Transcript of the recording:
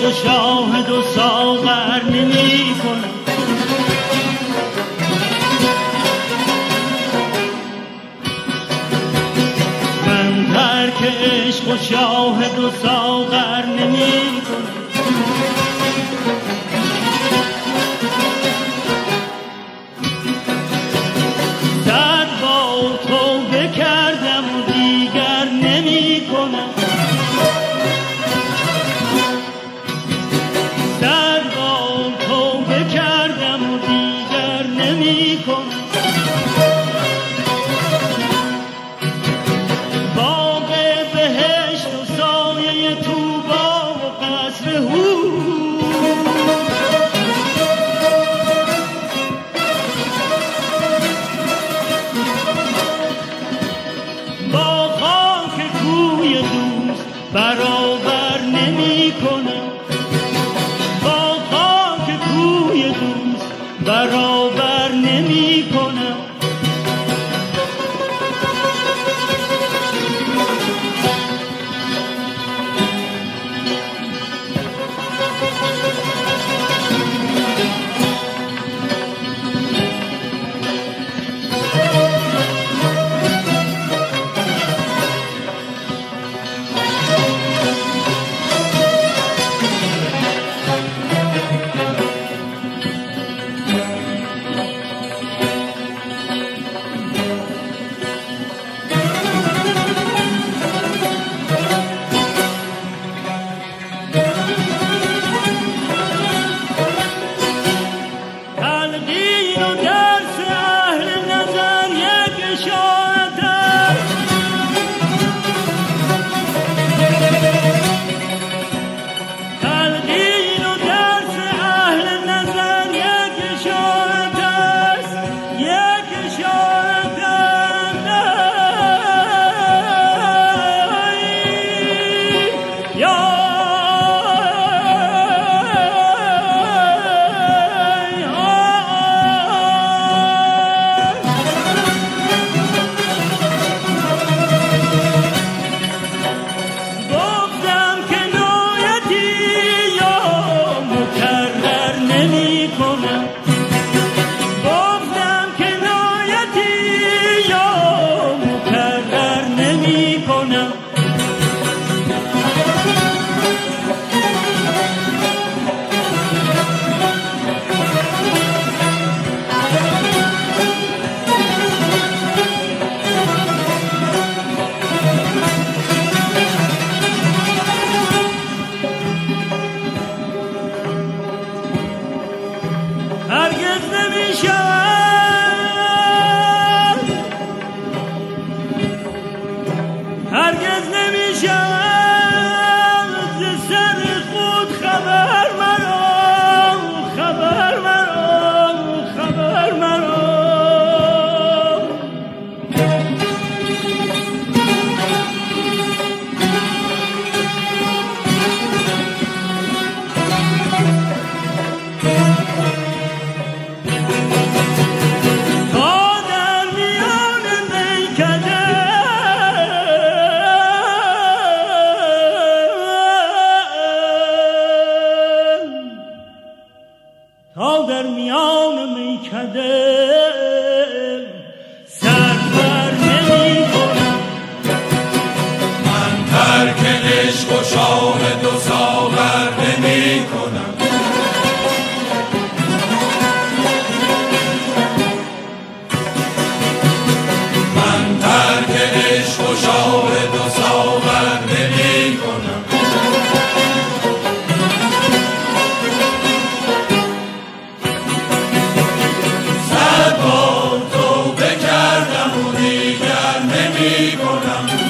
عشق و شاهد و ساغر نمی کنم. من ترک عشق و شاهد و ساغر نمی کنم. صد بار توبه کردم و دیگر نمی کنم. صد بار توبه کردم و دیگر نمی کنم. باغ بهشت و سایه طوبا و قصر هور، با خاک کوی دوست برابر نمی کنم. با خاک کوی دوست برابر نمی کنم. تا در میان میکده سر بر نمی کنم. من ترک عشق و شاهد و ساغر نمی کنم. من ترک عشق و شاهد و ساغر نمی کنم. صد بار توبه کردم و دیگر نمی کنم.